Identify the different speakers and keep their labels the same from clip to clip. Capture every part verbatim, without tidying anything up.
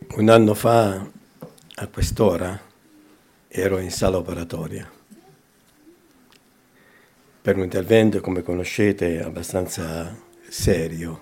Speaker 1: Un anno fa, a quest'ora, ero in sala operatoria per un intervento, come conoscete, abbastanza serio.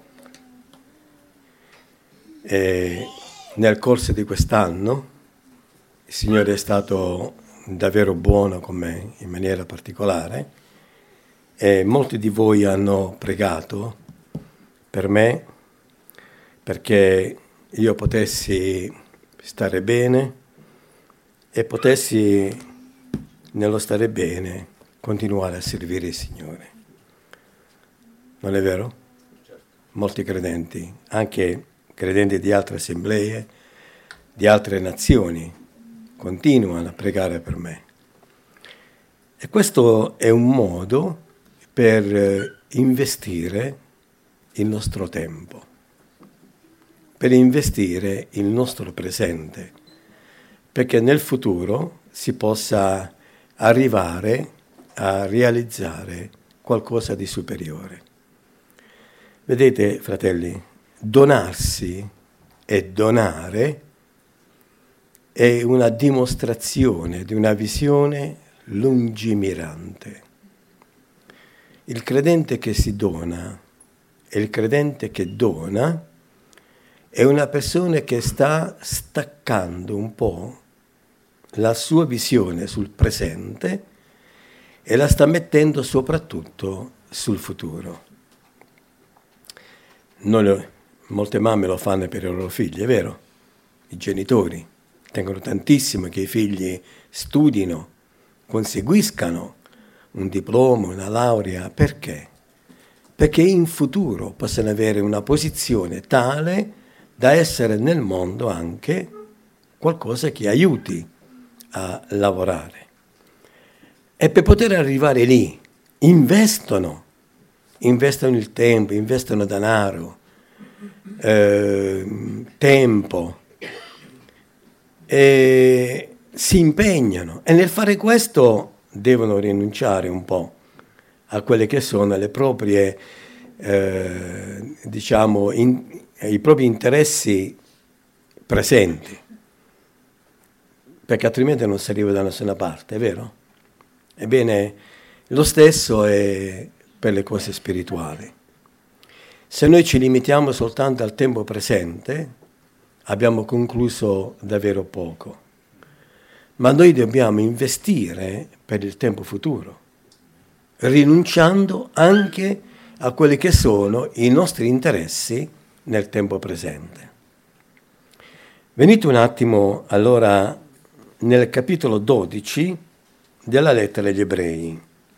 Speaker 1: E nel corso di quest'anno il Signore è stato davvero buono con me, in maniera particolare, e molti di voi hanno pregato per me perché io potessi stare bene e potessi, nello stare bene, continuare a servire il Signore. Non è vero? Molti credenti, anche credenti di altre assemblee, di altre nazioni, continuano a pregare per me. E questo è un modo per investire il nostro tempo, per investire il nostro presente, perché nel futuro si possa arrivare a realizzare qualcosa di superiore. Vedete, fratelli, donarsi e donare è una dimostrazione di una visione lungimirante. Il credente che si dona e il credente che dona è una persona che sta staccando un po' la sua visione sul presente e la sta mettendo soprattutto sul futuro. Noi, molte mamme lo fanno per i loro figli, è vero? I genitori tengono tantissimo che i figli studino, conseguiscano un diploma, una laurea. Perché? Perché in futuro possono avere una posizione tale da essere nel mondo anche qualcosa che aiuti a lavorare. E per poter arrivare lì, investono, investono il tempo, investono denaro, eh, tempo, e si impegnano. E nel fare questo devono rinunciare un po' a quelle che sono le proprie, eh, diciamo, in, i propri interessi presenti, perché altrimenti non si arriva da nessuna parte, è vero? Ebbene, lo stesso è per le cose spirituali. Se noi ci limitiamo soltanto al tempo presente, abbiamo concluso davvero poco. Ma noi dobbiamo investire per il tempo futuro, rinunciando anche a quelli che sono i nostri interessi nel tempo presente. Venite un attimo allora nel capitolo dodici della lettera agli Ebrei.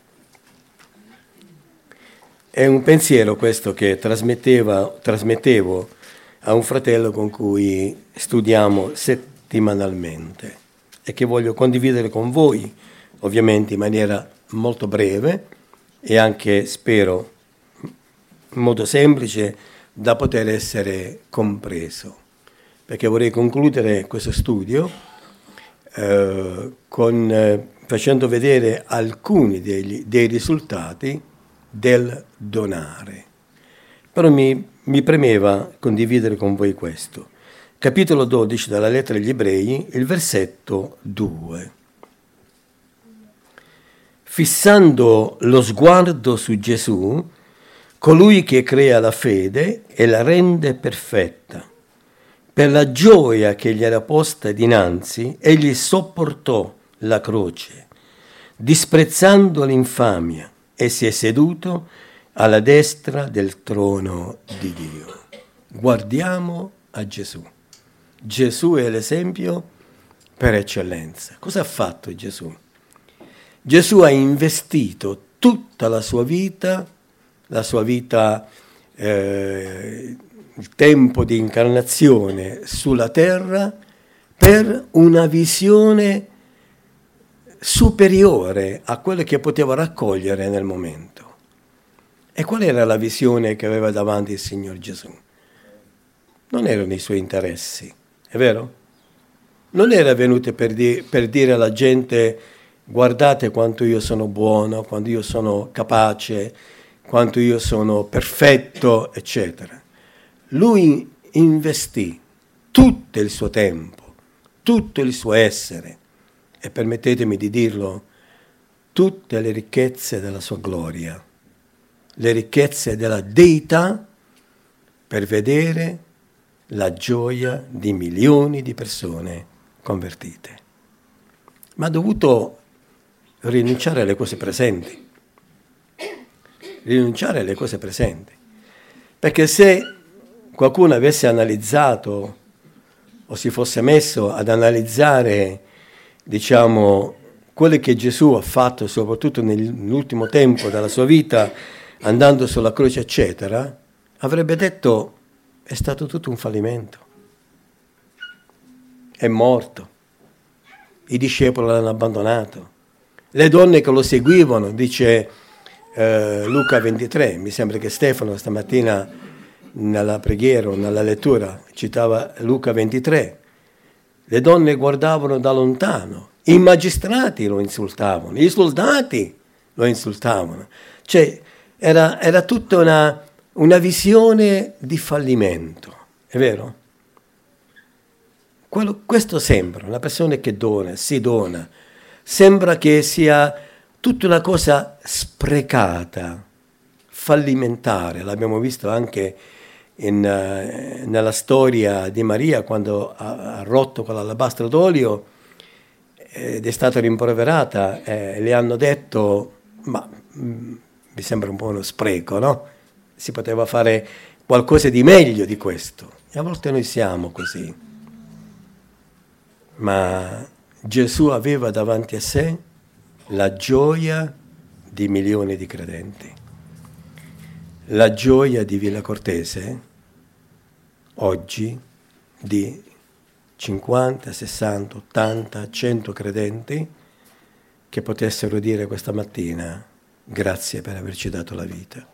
Speaker 1: È un pensiero questo che trasmetteva, trasmettevo a un fratello con cui studiamo settimanalmente e che voglio condividere con voi, ovviamente in maniera molto breve e anche, spero, in modo semplice da poter essere compreso, perché vorrei concludere questo studio eh, con, eh, facendo vedere alcuni degli, dei risultati del donare. Però mi, mi premeva condividere con voi questo. Capitolo dodici della lettera agli Ebrei, il versetto due. Fissando lo sguardo su Gesù, colui che crea la fede e la rende perfetta, per la gioia che gli era posta dinanzi, egli sopportò la croce, disprezzando l'infamia, e si è seduto alla destra del trono di Dio. Guardiamo a Gesù. Gesù è l'esempio per eccellenza. Cosa ha fatto Gesù? Gesù ha investito tutta la sua vita, la sua vita, eh, il tempo di incarnazione sulla terra, per una visione superiore a quelle che poteva raccogliere nel momento. E qual era la visione che aveva davanti il Signor Gesù? Non erano i suoi interessi, è vero? Non era venuto per, di- per dire alla gente: guardate quanto io sono buono, quanto io sono capace, quanto io sono perfetto, eccetera. Lui investì tutto il suo tempo, tutto il suo essere e, permettetemi di dirlo, tutte le ricchezze della sua gloria, le ricchezze della deità, per vedere la gioia di milioni di persone convertite. Ma ha dovuto rinunciare alle cose presenti, rinunciare alle cose presenti, perché se qualcuno avesse analizzato o si fosse messo ad analizzare, diciamo, quello che Gesù ha fatto soprattutto nell'ultimo tempo della sua vita, andando sulla croce eccetera, avrebbe detto: è stato tutto un fallimento, è morto, i discepoli l'hanno abbandonato, le donne che lo seguivano, dice eh, Luca ventitré, mi sembra che Stefano stamattina nella preghiera o nella lettura citava Luca ventitré, le donne guardavano da lontano, i magistrati lo insultavano, i soldati lo insultavano, cioè era, era tutta una, una visione di fallimento, è vero? Quello, questo sembra, una persona che dona, si dona, sembra che sia tutta una cosa sprecata, fallimentare, l'abbiamo visto anche in, uh, nella storia di Maria quando ha, ha rotto quell'alabastro d'olio ed è stata rimproverata e le hanno detto: ma mh, mi sembra un po' uno spreco, no? Si poteva fare qualcosa di meglio di questo. E a volte noi siamo così. Ma Gesù aveva davanti a sé la gioia di milioni di credenti. La gioia di Villa Cortese, oggi, di cinquanta, sessanta, ottanta, cento credenti che potessero dire questa mattina: grazie per averci dato la vita.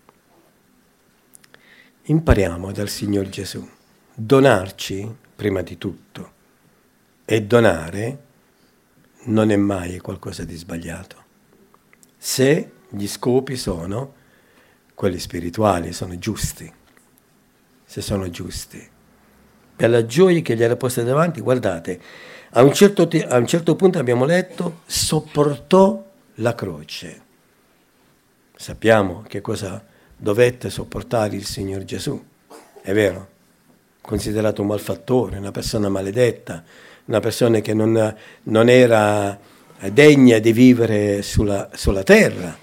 Speaker 1: Impariamo dal Signor Gesù, donarci prima di tutto, e donare non è mai qualcosa di sbagliato, se gli scopi sono quelli spirituali, sono giusti, se sono giusti. Per la gioia che gli era posta davanti, guardate, a un certo, te- a un certo punto abbiamo letto, sopportò la croce. Sappiamo che cosa dovette sopportare il Signor Gesù, è vero? Considerato un malfattore, una persona maledetta, una persona che non, non era degna di vivere sulla, sulla terra,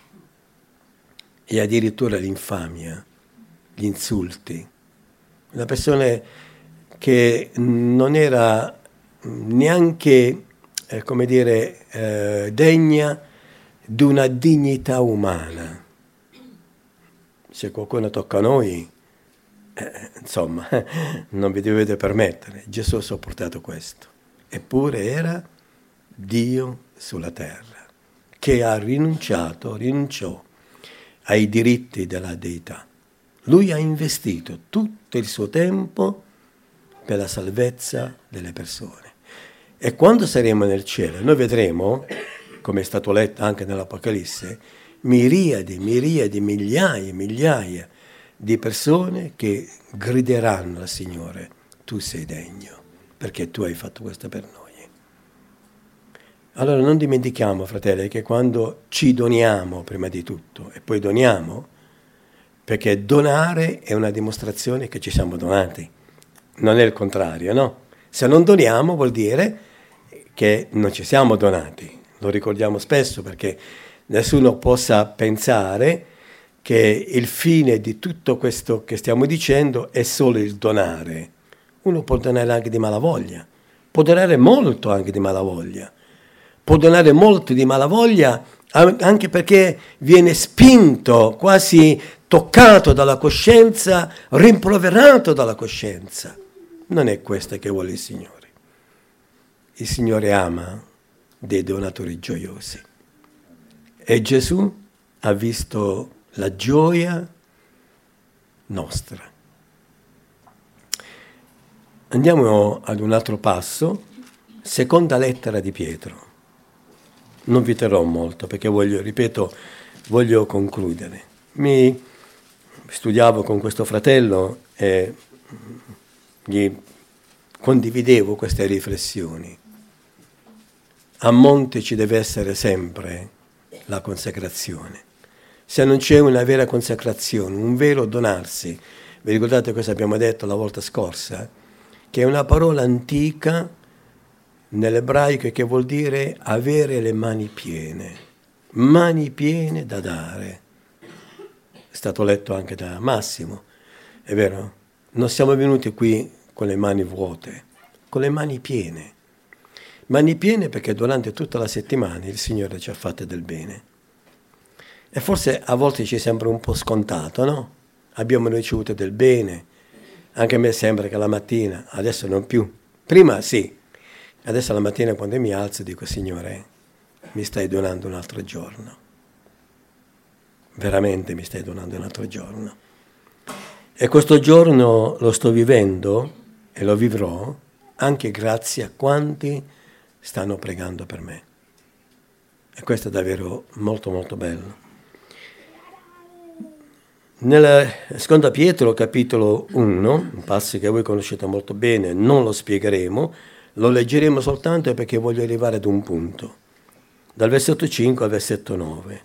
Speaker 1: e addirittura l'infamia, gli insulti, una persona che non era neanche, eh, come dire, eh, degna di una dignità umana. Se qualcuno tocca a noi, eh, insomma, non vi dovete permettere. Gesù ha sopportato questo. Eppure era Dio sulla terra, che ha rinunciato, rinunciò ai diritti della deità. Lui ha investito tutto il suo tempo per la salvezza delle persone. E quando saremo nel cielo, noi vedremo, come è stato letto anche nell'Apocalisse, miriadi, miriadi, migliaia, migliaia di persone che grideranno al Signore: tu sei degno, perché tu hai fatto questo per noi. Allora non dimentichiamo, fratelli, che quando ci doniamo prima di tutto e poi doniamo, perché donare è una dimostrazione che ci siamo donati, non è il contrario, no? Se non doniamo vuol dire che non ci siamo donati, lo ricordiamo spesso, perché nessuno possa pensare che il fine di tutto questo che stiamo dicendo è solo il donare. Uno può donare anche di malavoglia, può donare molto anche di malavoglia, può donare molto di malavoglia anche perché viene spinto, quasi toccato dalla coscienza, rimproverato dalla coscienza. Non è questo che vuole il Signore. Il Signore ama dei donatori gioiosi. E Gesù ha visto la gioia nostra. Andiamo ad un altro passo, seconda lettera di Pietro. Non vi terrò molto perché voglio, ripeto, voglio concludere. Mi studiavo con questo fratello e gli condividevo queste riflessioni. A monte ci deve essere sempre la consacrazione. Se non c'è una vera consacrazione, un vero donarsi, vi ricordate cosa abbiamo detto la volta scorsa? Che è una parola antica nell'ebraico che vuol dire avere le mani piene, mani piene da dare. È stato letto anche da Massimo, è vero? Non siamo venuti qui con le mani vuote, con le mani piene. Mani piene perché durante tutta la settimana il Signore ci ha fatto del bene. E forse a volte ci sembra un po' scontato, no? Abbiamo ricevuto del bene. Anche a me sembra che la mattina, adesso non più, prima sì, adesso la mattina quando mi alzo dico Signore, mi stai donando un altro giorno. Veramente mi stai donando un altro giorno. E questo giorno lo sto vivendo e lo vivrò anche grazie a quanti stanno pregando per me. E questo è davvero molto molto bello. Nella seconda Pietro, capitolo uno, un passo che voi conoscete molto bene, non lo spiegheremo, lo leggeremo soltanto perché voglio arrivare ad un punto, dal versetto cinque al versetto nove.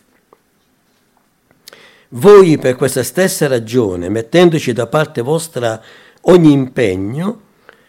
Speaker 1: Voi per questa stessa ragione, mettendoci da parte vostra ogni impegno,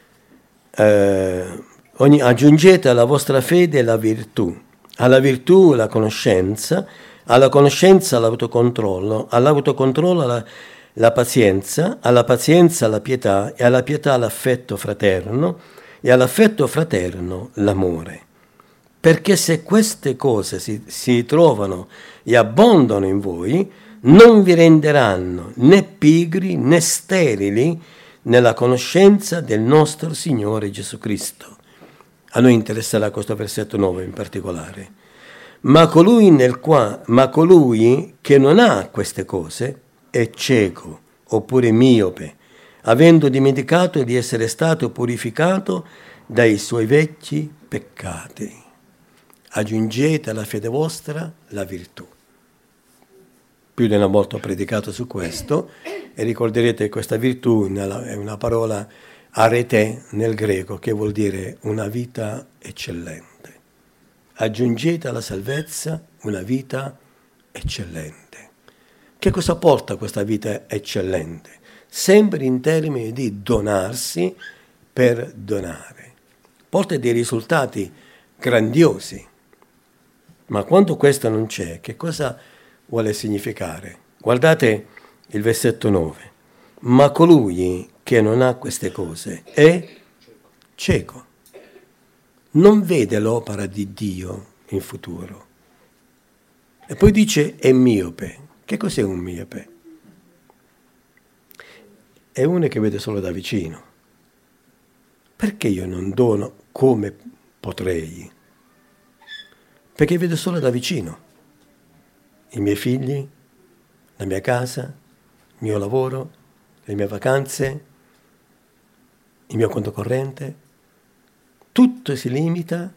Speaker 1: eh, ogni, aggiungete alla vostra fede la virtù, alla virtù la conoscenza, alla conoscenza l'autocontrollo, all'autocontrollo la, la pazienza, alla pazienza la pietà e alla pietà l'affetto fraterno e all'affetto fraterno l'amore. Perché se queste cose si, si trovano e abbondano in voi, non vi renderanno né pigri né sterili nella conoscenza del nostro Signore Gesù Cristo. A noi interesserà questo versetto nove in particolare. Ma colui, nel qua, ma colui che non ha queste cose è cieco oppure miope, avendo dimenticato di essere stato purificato dai suoi vecchi peccati. Aggiungete alla fede vostra la virtù. Più di una volta ho predicato su questo e ricorderete che questa virtù è una parola arete nel greco che vuol dire una vita eccellente. Aggiungete alla salvezza una vita eccellente. Che cosa porta questa vita eccellente? Sempre in termini di donarsi per donare. Porta dei risultati grandiosi. Ma quando questo non c'è, che cosa vuole significare? Guardate il versetto nove. Ma colui che non ha queste cose è cieco. Non vede l'opera di Dio in futuro. E poi dice è miope. Che cos'è un miope? È uno che vede solo da vicino. Perché io non dono come potrei? Perché vedo solo da vicino. I miei figli, la mia casa, il mio lavoro, le mie vacanze, il mio conto corrente. Tutto si limita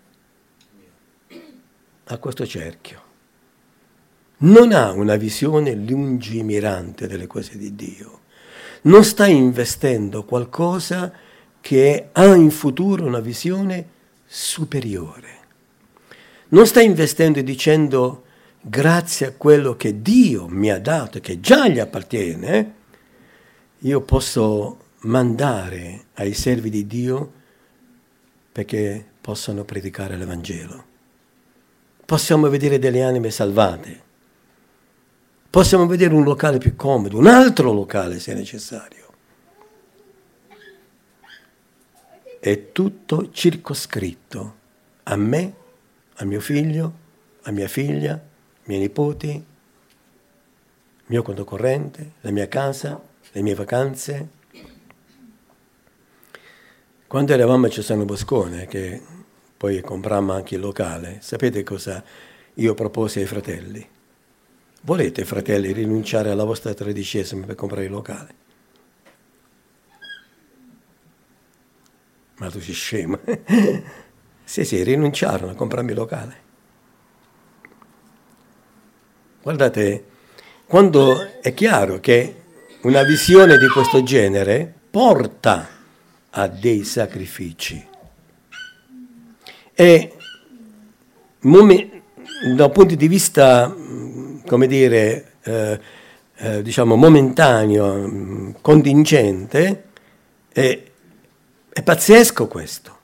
Speaker 1: a questo cerchio. Non ha una visione lungimirante delle cose di Dio. Non sta investendo qualcosa che ha in futuro una visione superiore. Non sta investendo e dicendo grazie a quello che Dio mi ha dato, che già gli appartiene, io posso mandare ai servi di Dio perché possano predicare l'Evangelo. Possiamo vedere delle anime salvate. Possiamo vedere un locale più comodo, un altro locale se necessario. È tutto circoscritto a me, a mio figlio, a mia figlia, ai miei nipoti, il mio conto corrente, la mia casa, le mie vacanze. Quando eravamo a Cesano Boscone, che poi comprammo anche il locale, sapete cosa io proposi ai fratelli? Volete, fratelli, rinunciare alla vostra tredicesima per comprare il locale? Ma tu sei scemo. Sì, sì, rinunciarono a comprarmi il locale. Guardate, quando è chiaro che una visione di questo genere porta a dei sacrifici. E momen- da un punto di vista, come dire, eh, eh, diciamo momentaneo, contingente, è, è pazzesco questo.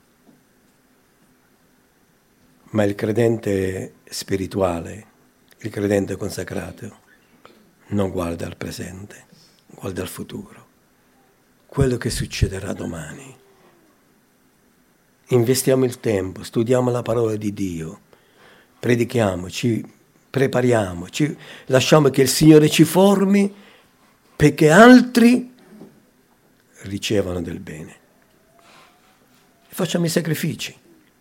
Speaker 1: Ma il credente spirituale, il credente consacrato, non guarda al presente, guarda al futuro, quello che succederà domani. Investiamo il tempo, studiamo la parola di Dio, predichiamo, ci prepariamo, ci, lasciamo che il Signore ci formi perché altri ricevano del bene. E facciamo i sacrifici.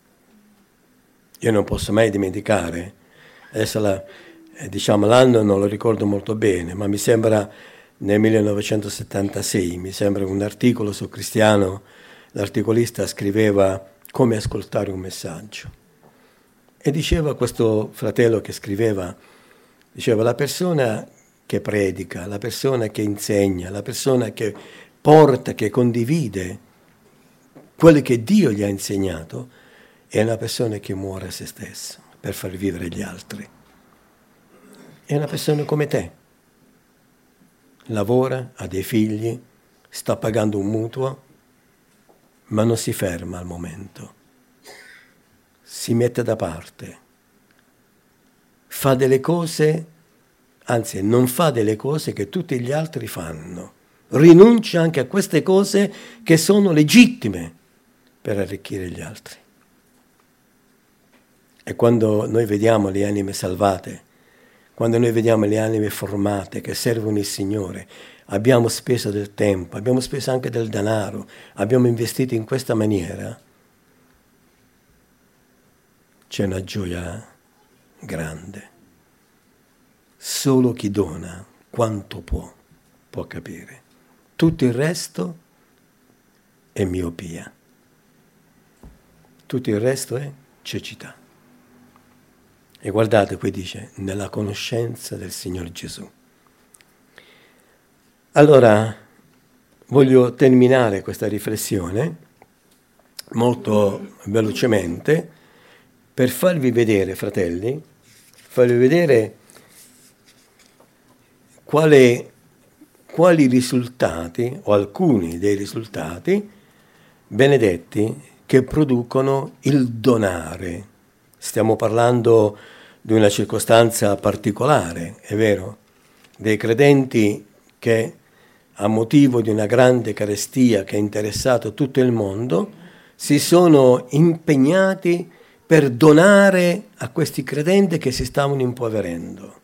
Speaker 1: Io non posso mai dimenticare, adesso la, eh, diciamo l'anno non lo ricordo molto bene, ma mi sembra nel millenovecentosettantasei, mi sembra un articolo su Cristiano, l'articolista scriveva come ascoltare un messaggio. E diceva questo fratello che scriveva, diceva la persona che predica, la persona che insegna, la persona che porta, che condivide quello che Dio gli ha insegnato, è una persona che muore a se stesso per far vivere gli altri. È una persona come te. Lavora, ha dei figli, sta pagando un mutuo, ma non si ferma al momento. Si mette da parte. Fa delle cose, anzi non fa delle cose che tutti gli altri fanno. Rinuncia anche a queste cose che sono legittime per arricchire gli altri. E quando noi vediamo le anime salvate, quando noi vediamo le anime formate che servono il Signore, abbiamo speso del tempo, abbiamo speso anche del denaro, abbiamo investito in questa maniera, c'è una gioia grande. Solo chi dona quanto può, può capire. Tutto il resto è miopia. Tutto il resto è cecità. E guardate, qui dice, nella conoscenza del Signore Gesù. Allora, voglio terminare questa riflessione molto velocemente per farvi vedere, fratelli, farvi vedere quale, quali risultati, o alcuni dei risultati benedetti che producono il donare. Stiamo parlando di una circostanza particolare, è vero, dei credenti che a motivo di una grande carestia che ha interessato tutto il mondo si sono impegnati per donare a questi credenti che si stavano impoverendo.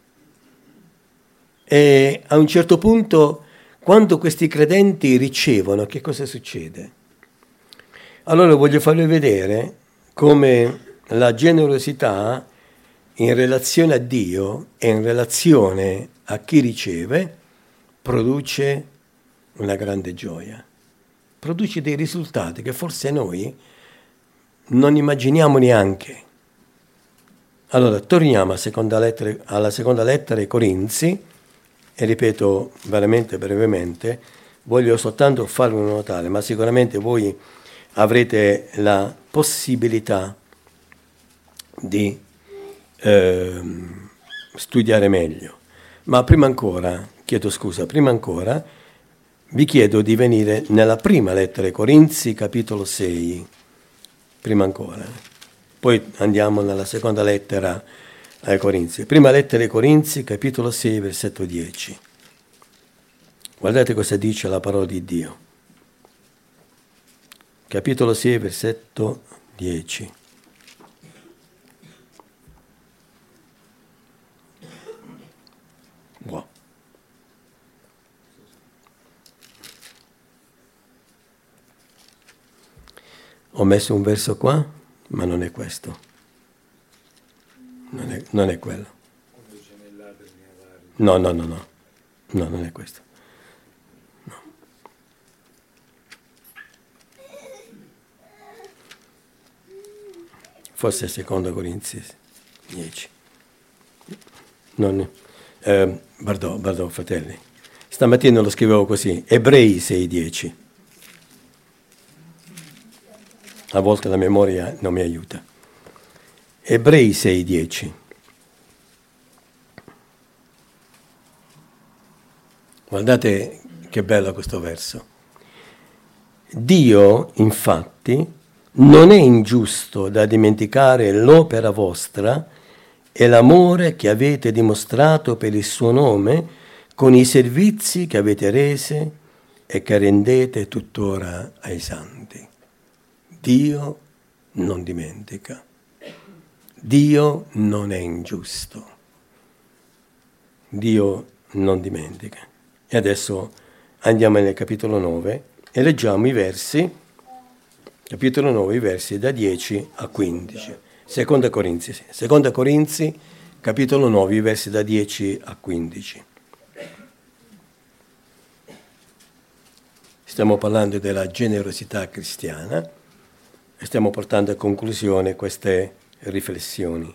Speaker 1: E a un certo punto, quando questi credenti ricevono, che cosa succede? Allora voglio farvi vedere come la generosità in relazione a Dio e in relazione a chi riceve produce una grande gioia, produce dei risultati che forse noi non immaginiamo neanche. Allora, torniamo alla seconda lettera, alla seconda lettera ai Corinzi, e ripeto veramente brevemente, voglio soltanto farvi notare, ma sicuramente voi avrete la possibilità di eh, studiare meglio. Ma prima ancora, chiedo scusa, prima ancora vi chiedo di venire nella prima lettera ai Corinzi, capitolo sei, prima ancora. Poi andiamo nella seconda lettera ai Corinzi. Prima lettera ai Corinzi, capitolo sei, versetto dieci. Guardate cosa dice la parola di Dio. Capitolo sei, versetto dieci. Wow. Ho messo un verso qua, ma non è questo. Non è, non è quello. No, no, no, no. No, non è questo. No. Forse è secondo Corinzi dieci. Non è. Eh, pardon, pardon, fratelli. Stamattina lo scrivevo così. Ebrei sei dieci. A volte la memoria non mi aiuta. Ebrei sei dieci. Guardate che bello questo verso. Dio, infatti, non è ingiusto da dimenticare l'opera vostra e l'amore che avete dimostrato per il suo nome con i servizi che avete rese e che rendete tuttora ai santi. Dio non dimentica. Dio non è ingiusto. Dio non dimentica. E adesso andiamo nel capitolo nove e leggiamo i versi, capitolo nove, i versi da dieci a quindici. Seconda Corinzi, sì. Seconda Corinzi, capitolo nove, i versi da dieci a quindici. Stiamo parlando della generosità cristiana e stiamo portando a conclusione queste riflessioni.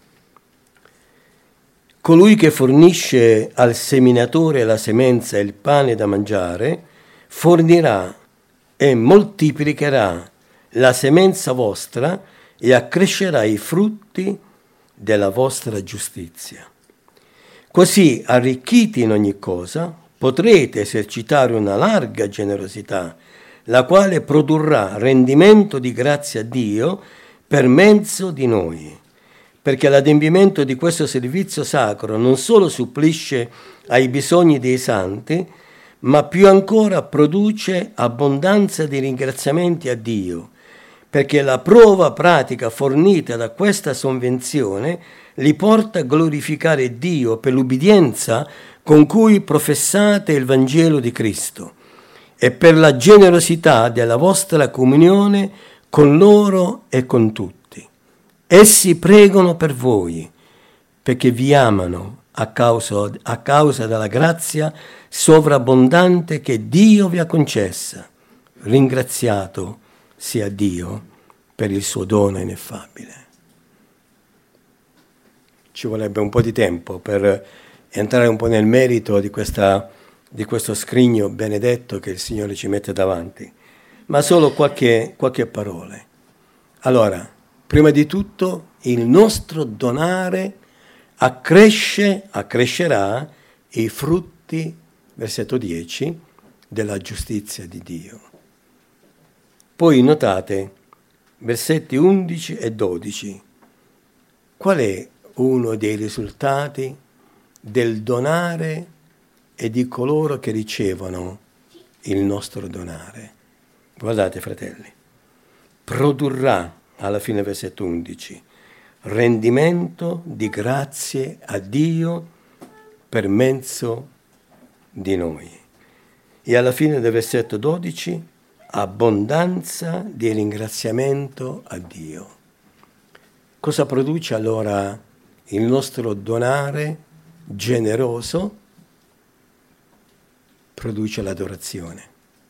Speaker 1: Colui che fornisce al seminatore la semenza e il pane da mangiare, fornirà e moltiplicherà la semenza vostra e accrescerà i frutti della vostra giustizia. Così, arricchiti in ogni cosa, potrete esercitare una larga generosità, la quale produrrà rendimento di grazia a Dio per mezzo di noi, perché l'adempimento di questo servizio sacro non solo supplisce ai bisogni dei santi, ma più ancora produce abbondanza di ringraziamenti a Dio, perché la prova pratica fornita da questa sovvenzione li porta a glorificare Dio per l'ubbidienza con cui professate il Vangelo di Cristo e per la generosità della vostra comunione con loro e con tutti. Essi pregano per voi, perché vi amano a causa, a causa della grazia sovrabbondante che Dio vi ha concessa. Ringraziato sia Dio per il suo dono ineffabile. Ci vorrebbe un po' di tempo per entrare un po' nel merito di, questa, di questo scrigno benedetto che il Signore ci mette davanti, ma solo qualche, qualche parola. Allora, prima di tutto, il nostro donare accresce, accrescerà i frutti, versetto dieci, della giustizia di Dio. Poi notate, versetti undici e dodici, qual è uno dei risultati del donare e di coloro che ricevono il nostro donare? Guardate, fratelli, produrrà, alla fine versetto undici, rendimento di grazie a Dio per mezzo di noi. E alla fine del versetto dodici, abbondanza di ringraziamento a Dio. Cosa produce allora il nostro donare generoso? Produce l'adorazione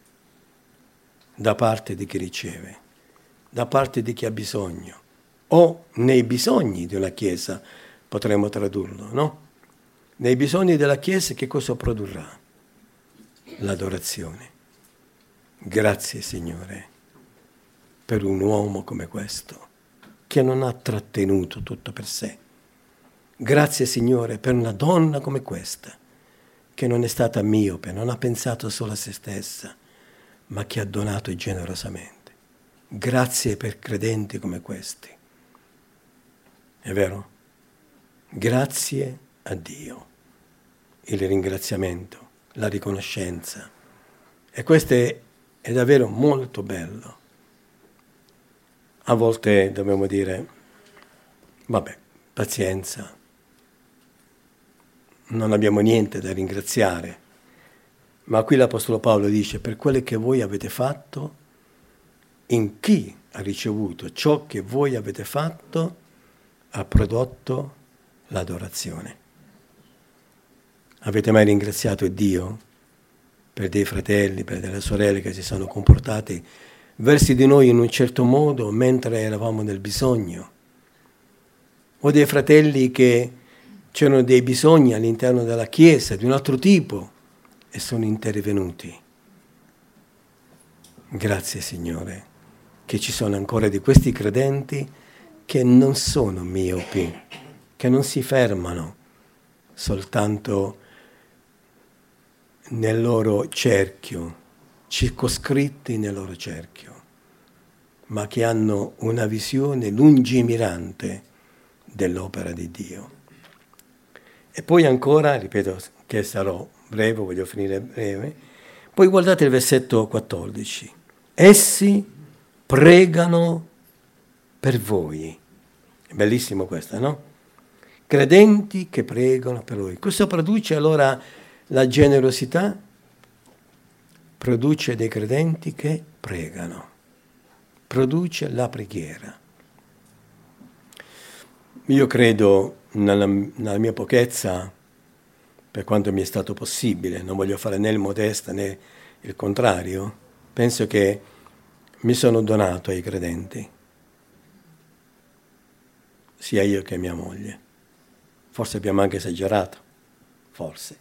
Speaker 1: da parte di chi riceve, da parte di chi ha bisogno, o nei bisogni di una Chiesa, potremmo tradurlo, no? Nei bisogni della Chiesa che cosa produrrà? L'adorazione. Grazie, Signore, per un uomo come questo, che non ha trattenuto tutto per sé. Grazie, Signore, per una donna come questa, che non è stata miope, non ha pensato solo a se stessa, ma che ha donato generosamente. Grazie per credenti come questi. È vero? Grazie a Dio. Il ringraziamento, la riconoscenza. E questo è, è davvero molto bello. A volte dobbiamo dire, vabbè, pazienza, non abbiamo niente da ringraziare. Ma qui l'Apostolo Paolo dice, per quello che voi avete fatto, in chi ha ricevuto ciò che voi avete fatto, ha prodotto l'adorazione. Avete mai ringraziato Dio per dei fratelli, per delle sorelle che si sono comportati verso di noi in un certo modo mentre eravamo nel bisogno? O dei fratelli che c'erano dei bisogni all'interno della Chiesa di un altro tipo e sono intervenuti. Grazie, Signore, che ci sono ancora di questi credenti che non sono miopi, che non si fermano soltanto nel loro cerchio, circoscritti nel loro cerchio, ma che hanno una visione lungimirante dell'opera di Dio. E poi ancora, ripeto che sarò breve, voglio finire breve, poi guardate il versetto quattordici. Essi pregano per voi. È bellissimo questo, no? Credenti che pregano per voi. Questo produce allora la generosità, produce dei credenti che pregano, produce la preghiera. Io credo, nella, nella mia pochezza, per quanto mi è stato possibile, non voglio fare né il modesto né il contrario, penso che mi sono donato ai credenti, sia io che mia moglie. Forse abbiamo anche esagerato, forse.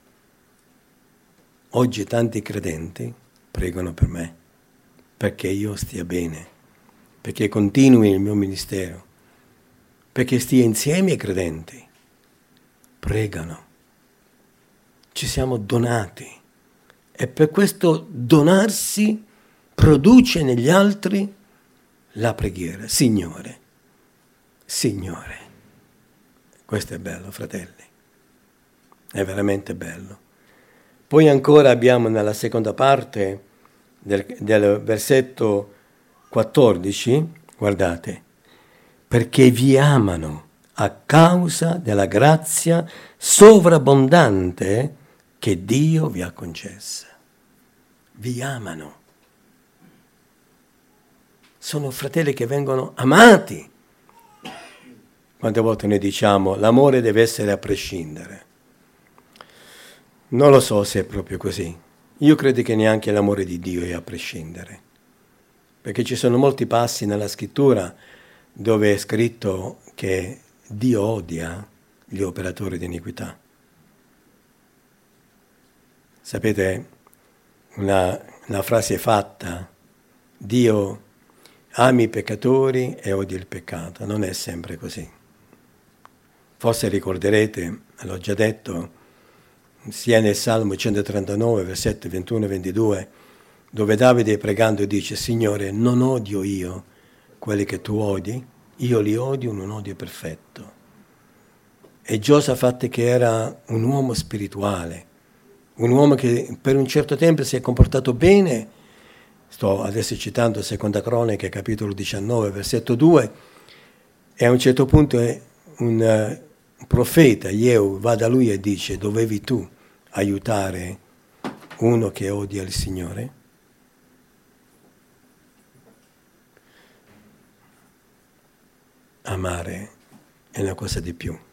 Speaker 1: Oggi tanti credenti pregano per me, perché io stia bene, perché continui il mio ministero, perché stia insieme ai credenti. Pregano. Ci siamo donati. E per questo donarsi produce negli altri la preghiera. Signore, Signore. Questo è bello, fratelli. È veramente bello. Poi ancora abbiamo nella seconda parte del, del versetto quattordici, guardate, perché vi amano a causa della grazia sovrabbondante che Dio vi ha concessa. Vi amano. Sono fratelli che vengono amati. Quante volte noi diciamo l'amore deve essere a prescindere. Non lo so se è proprio così. Io credo che neanche l'amore di Dio è a prescindere. Perché ci sono molti passi nella scrittura dove è scritto che Dio odia gli operatori di iniquità. Sapete, una, una frase fatta, Dio ami i peccatori e odia il peccato. Non è sempre così. Forse ricorderete, l'ho già detto, sia nel Salmo centotrentanove, versetti ventuno e ventidue, dove Davide pregando dice, Signore, non odio io quelli che tu odi, io li odio in un odio perfetto. E Giosafat, che era un uomo spirituale, un uomo che per un certo tempo si è comportato bene, sto adesso citando Seconda Croniche, capitolo diciannove, versetto due, e a un certo punto è un uh, profeta, Jehu, va da lui e dice, dovevi tu aiutare uno che odia il Signore? Amare è una cosa di più.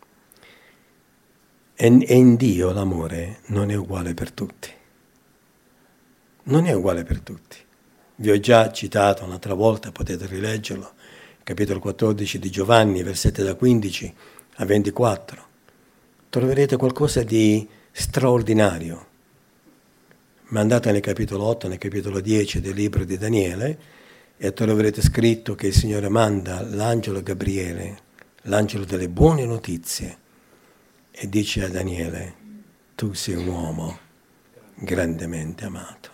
Speaker 1: E in Dio l'amore non è uguale per tutti. Non è uguale per tutti. Vi ho già citato un'altra volta, potete rileggerlo, capitolo quattordici di Giovanni, versetti da quindici a ventiquattro. Troverete qualcosa di straordinario. Ma andate nel capitolo otto, nel capitolo dieci del libro di Daniele, e troverete scritto che il Signore manda l'angelo Gabriele, l'angelo delle buone notizie, e dice a Daniele, tu sei un uomo grandemente amato.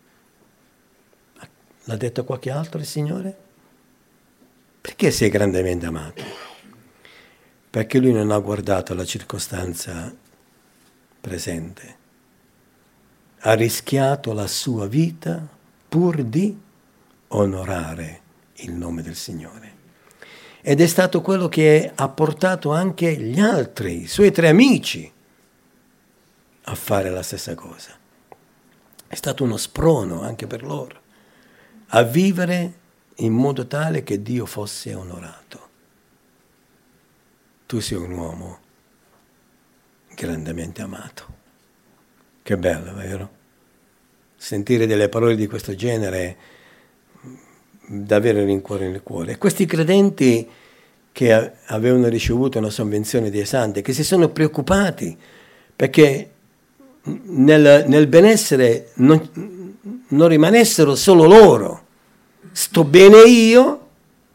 Speaker 1: L'ha detto qualche altro il Signore? Perché sei grandemente amato? Perché lui non ha guardato la circostanza presente. Ha rischiato la sua vita pur di onorare il nome del Signore. Ed è stato quello che ha portato anche gli altri, i suoi tre amici, a fare la stessa cosa. È stato uno sprono anche per loro, a vivere in modo tale che Dio fosse onorato. Tu sei un uomo grandemente amato. Che bello, vero? Sentire delle parole di questo genere davvero rincuore nel cuore. E questi credenti che avevano ricevuto una sovvenzione dei santi, che si sono preoccupati perché nel, nel benessere non, non rimanessero solo loro, sto bene io,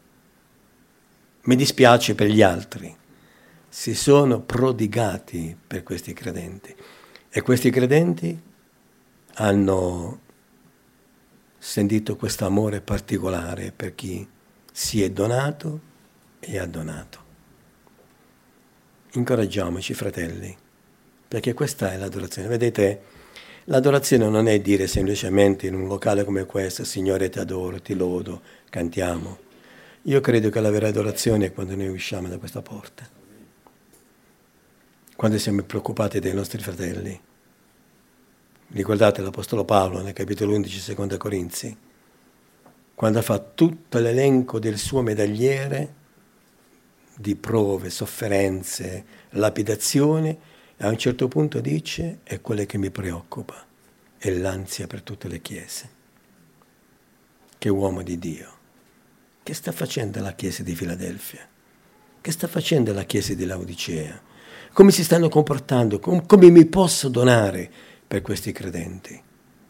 Speaker 1: mi dispiace per gli altri. Si sono prodigati per questi credenti e questi credenti hanno sentito questo amore particolare per chi si è donato e ha donato. Incoraggiamoci, fratelli, perché questa è l'adorazione. Vedete, l'adorazione non è dire semplicemente in un locale come questo, Signore ti adoro, ti lodo, cantiamo. Io credo che la vera adorazione è quando noi usciamo da questa porta, quando siamo preoccupati dei nostri fratelli. Ricordate l'Apostolo Paolo nel capitolo undici, seconda Corinzi, quando fa tutto l'elenco del suo medagliere di prove, sofferenze, lapidazione, e a un certo punto dice: è quello che mi preoccupa, è l'ansia per tutte le chiese. Che uomo di Dio! Che sta facendo la chiesa di Filadelfia? Che sta facendo la chiesa di Laodicea? Come si stanno comportando? Com- come mi posso donare per questi credenti?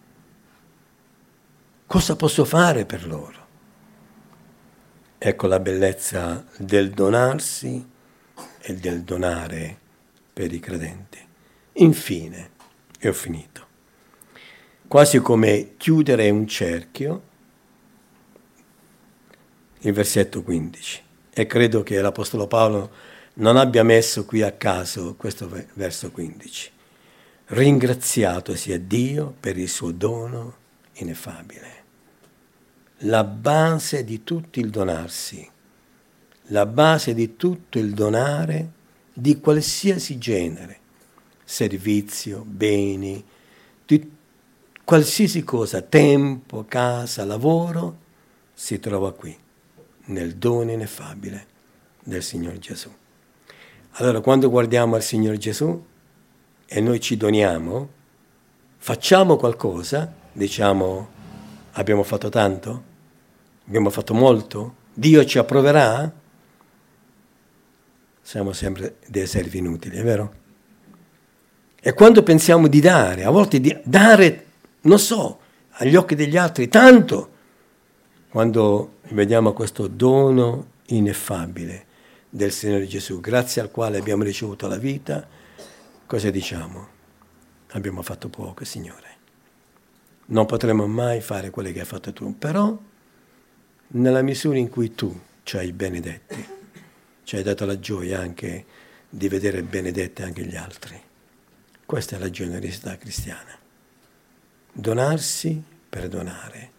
Speaker 1: Cosa posso fare per loro? Ecco la bellezza del donarsi e del donare per i credenti. Infine, e ho finito, quasi come chiudere un cerchio, il versetto quindici. E credo che l'Apostolo Paolo non abbia messo qui a caso questo verso quindici. Ringraziato sia Dio per il suo dono ineffabile. La base di tutto il donarsi, la base di tutto il donare di qualsiasi genere, servizio, beni, di qualsiasi cosa, tempo, casa, lavoro, si trova qui, nel dono ineffabile del Signor Gesù. Allora, quando guardiamo al Signor Gesù e noi ci doniamo, facciamo qualcosa, diciamo: abbiamo fatto tanto? Abbiamo fatto molto? Dio ci approverà? Siamo sempre dei servi inutili, è vero? E quando pensiamo di dare, a volte di dare, non so, agli occhi degli altri, tanto, quando vediamo questo dono ineffabile del Signore Gesù, grazie al quale abbiamo ricevuto la vita, cosa diciamo? Abbiamo fatto poco, Signore. Non potremo mai fare quello che hai fatto tu, però nella misura in cui tu ci hai benedetti, ci hai dato la gioia anche di vedere benedetti anche gli altri. Questa è la generosità cristiana. Donarsi per donare.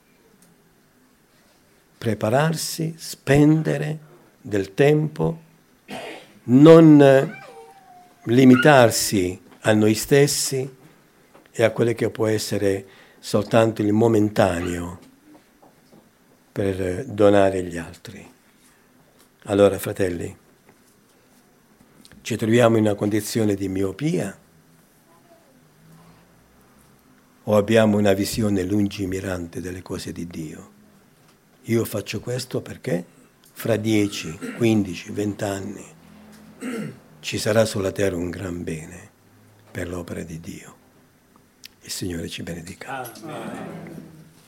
Speaker 1: Prepararsi, spendere del tempo, non limitarsi a noi stessi e a quello che può essere soltanto il momentaneo per donare agli altri. Allora, fratelli, ci troviamo in una condizione di miopia o abbiamo una visione lungimirante delle cose di Dio? Io faccio questo perché fra dieci, quindici, venti anni ci sarà sulla terra un gran bene per l'opera di Dio. Il Signore ci benedica. Amen.